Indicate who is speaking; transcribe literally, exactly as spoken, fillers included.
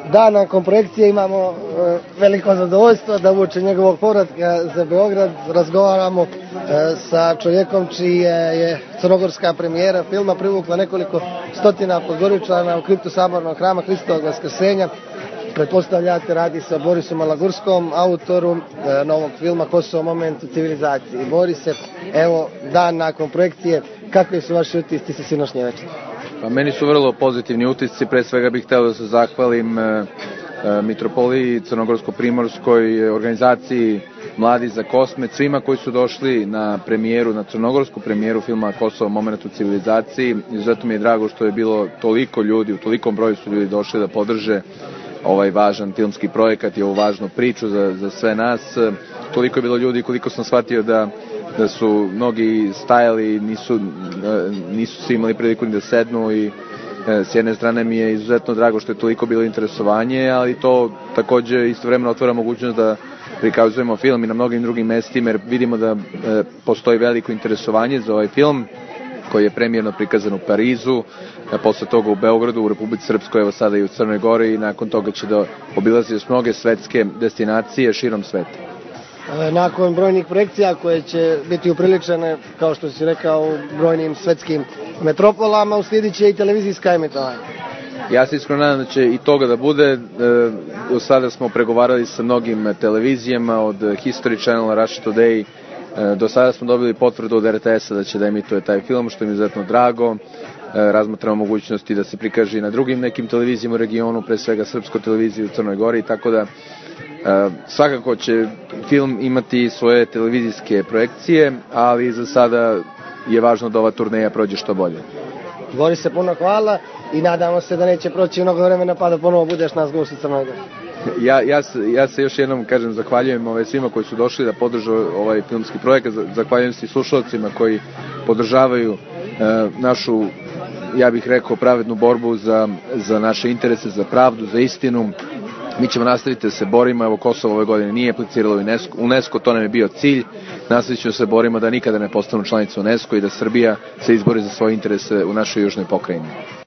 Speaker 1: Da, nakon projekcije imamo veliko zadovoljstvo da uoči njegovog povratka za Beograd razgovaramo sa čovjekom čija je crnogorska premijera filma privukla nekoliko stotina Podgoričana u kriptu Sabornog hrama Hristovog Vaskrsenja. Pretpostavljate, radi se o Borisu Malagurskom, autoru novog filma Kosovo, moment u civilizaciji. Borise, evo dan nakon projekcije, kakvi su vaši utisci sa sinošnje večeri?
Speaker 2: Pa meni su vrlo pozitivni utisci, pre svega bih hteo da se zahvalim e, e, Mitropoliji Crnogorsko-Primorskoj, organizaciji Mladi za Kosmet, svima koji su došli na premijeru, na crnogorsku premijeru filma Kosovo, moment u civilizaciji. Izuzetno mi je drago što je bilo toliko ljudi, u tolikom broju su ljudi došli da podrže ovaj važan filmski projekat i ovu važnu priču za, za sve nas. Toliko je bilo ljudi koliko sam shvatio da da su mnogi stajali, nisu, nisu svi imali priliku ni da sednu i s jedne strane mi je izuzetno drago što je toliko bilo interesovanje, ali to takođe istovremeno otvara mogućnost da prikazujemo film i na mnogim drugim mestima, jer vidimo da postoji veliko interesovanje za ovaj film koji je premijerno prikazan u Parizu, posle toga u Beogradu, u Republici Srpskoj, evo sada i u Crnoj Gori, i nakon toga će da obilazi još mnoge svetske destinacije širom sveta.
Speaker 1: Nakon brojnih projekcija koje će biti upriličene, kao što si rekao, u brojnim svetskim metropolama, uslijedit će i televizijska emitovanja.
Speaker 2: Ja se iskreno nadam da će i toga da bude. Do sada smo pregovarali sa mnogim televizijama, od History Channel, Russia Today. Do sada smo dobili potvrdu od R T S-a da će da emituje taj film, što mi je izuzetno drago. Razmatramo mogućnosti da se prikaže i na drugim nekim televizijama u regionu, pre svega Srpskoj televiziji u Crnoj Gori, tako da Uh, svakako će film imati svoje televizijske projekcije, ali za sada je važno da ova turneja prođe što bolje.
Speaker 1: Borise, puno hvala i nadamo se da neće proći mnogo vremena pa da ponovo budeš nas gost u Crnoj Gori.
Speaker 2: Ja, ja, ja se još jednom kažem zahvaljujem ove svima koji su došli da podržu ovaj filmski projekat, zahvaljujem se i slušalcima koji podržavaju uh, našu, ja bih rekao, pravednu borbu za, za naše interese, za pravdu, za istinu. Mi ćemo nastaviti da se borimo, evo Kosovo ove godine nije apliciralo u UNESCO, UNESCO, to nam je bio cilj, nastavit ćemo se borimo da nikada ne postanu članica UNESCO i da Srbija se izbori za svoje interese u našoj južnoj pokrajini.